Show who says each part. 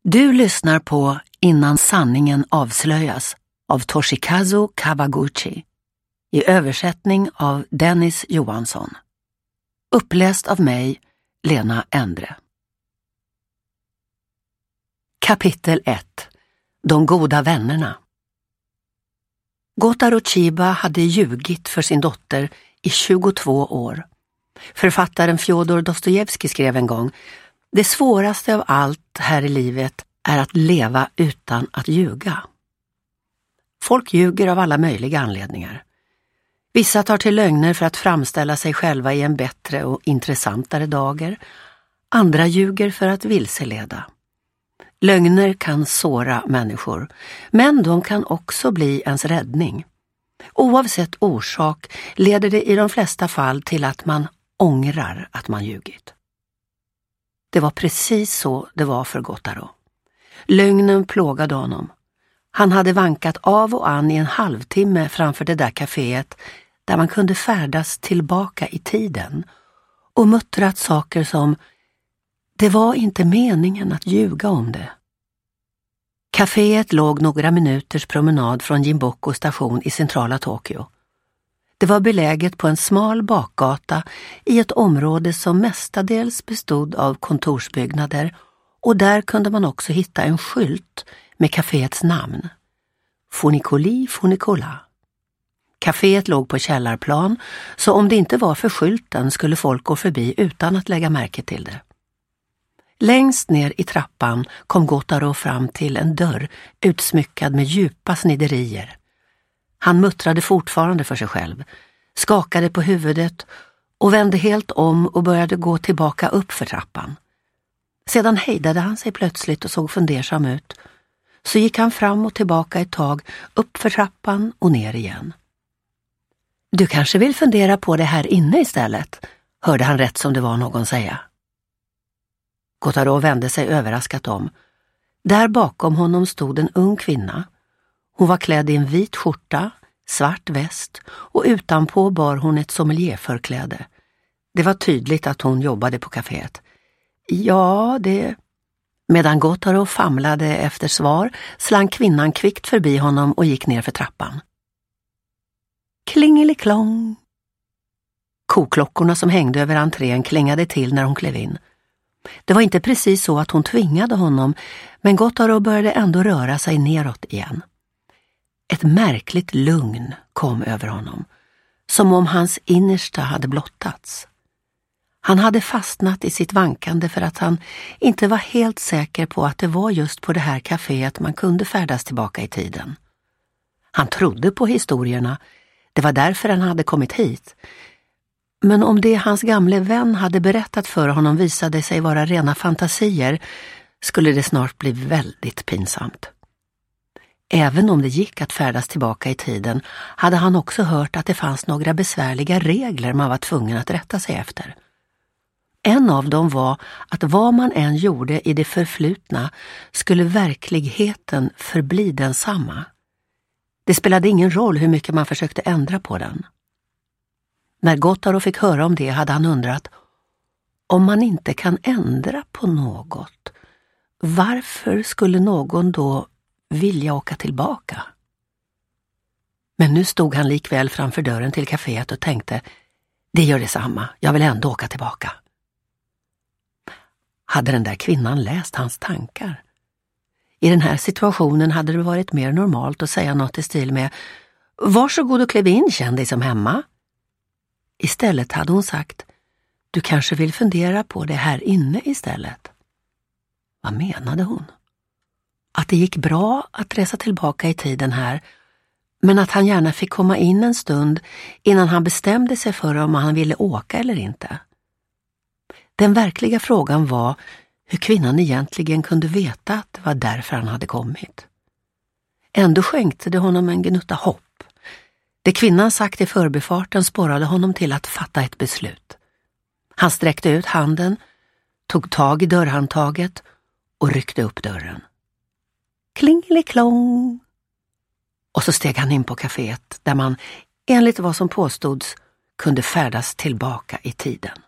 Speaker 1: Du lyssnar på Innan sanningen avslöjas av Toshikazu Kawaguchi i översättning av Dennis Johansson. Uppläst av mig, Lena Endre. Kapitel 1. De goda vännerna. Gotaro Chiba hade ljugit för sin dotter i 22 år. Författaren Fjodor Dostojevskij skrev en gång: det svåraste av allt här i livet är att leva utan att ljuga. Folk ljuger av alla möjliga anledningar. Vissa tar till lögner för att framställa sig själva i en bättre och intressantare dager. Andra ljuger för att vilseleda. Lögner kan såra människor, men de kan också bli ens räddning. Oavsett orsak leder det i de flesta fall till att man ångrar att man ljugit. Det var precis så det var för Gotaro. Lögnen plågade honom. Han hade vankat av och an i en halvtimme framför det där kaféet där man kunde färdas tillbaka i tiden och muttrat saker som: det var inte meningen att ljuga om det. Kaféet låg några minuters promenad från Jinboko station i centrala Tokyo. Det var beläget på en smal bakgata i ett område som mestadels bestod av kontorsbyggnader, och där kunde man också hitta en skylt med kaféets namn: Funiculi Funicola. Kaféet låg på källarplan, så om det inte var för skylten skulle folk gå förbi utan att lägga märke till det. Längst ner i trappan kom Gotaro fram till en dörr utsmyckad med djupa sniderier. Han muttrade fortfarande för sig själv, skakade på huvudet och vände helt om och började gå tillbaka upp för trappan. Sedan hejdade han sig plötsligt och såg fundersam ut. Så gick han fram och tillbaka ett tag, upp för trappan och ner igen. Du kanske vill fundera på det här inne istället, hörde han rätt som det var någon säga. Gotaro vände sig överraskat om. Där bakom honom stod en ung kvinna. Hon var klädd i en vit skjorta, svart väst och utanpå bar hon ett sommelierförkläde. Det var tydligt att hon jobbade på kaféet. Ja, det... Medan Gotaro famlade efter svar slank kvinnan kvickt förbi honom och gick ner för trappan. Klingeliklong! Koklockorna som hängde över entrén klingade till när hon klev in. Det var inte precis så att hon tvingade honom, men Gotaro började ändå röra sig neråt igen. Ett märkligt lugn kom över honom, som om hans innersta hade blottats. Han hade fastnat i sitt vankande för att han inte var helt säker på att det var just på det här kaféet man kunde färdas tillbaka i tiden. Han trodde på historierna, det var därför han hade kommit hit. Men om det hans gamle vän hade berättat för honom visade sig vara rena fantasier, skulle det snart bli väldigt pinsamt. Även om det gick att färdas tillbaka i tiden hade han också hört att det fanns några besvärliga regler man var tvungen att rätta sig efter. En av dem var att vad man än gjorde i det förflutna skulle verkligheten förbli densamma. Det spelade ingen roll hur mycket man försökte ändra på den. När Gotaro fick höra om det hade han undrat: om man inte kan ändra på något, varför skulle någon då vilja åka tillbaka? Men nu stod han likväl framför dörren till kaféet och tänkte: det gör detsamma, jag vill ändå åka tillbaka. Hade den där kvinnan läst hans tankar? I den här situationen hade det varit mer normalt att säga något i stil med: varsågod och kliv in, känn dig som hemma. Istället hade hon sagt: du kanske vill fundera på det här inne istället. Vad menade hon? Att det gick bra att resa tillbaka i tiden här, men att han gärna fick komma in en stund innan han bestämde sig för om han ville åka eller inte. Den verkliga frågan var hur kvinnan egentligen kunde veta att det var därför han hade kommit. Ändå skänkte det honom en gnutta hopp. Det kvinnan sagt i förbifarten sporrade honom till att fatta ett beslut. Han sträckte ut handen, tog tag i dörrhandtaget och ryckte upp dörren. Klingeliklong! Och så steg han in på kaféet där man, enligt vad som påstods, kunde färdas tillbaka i tiden.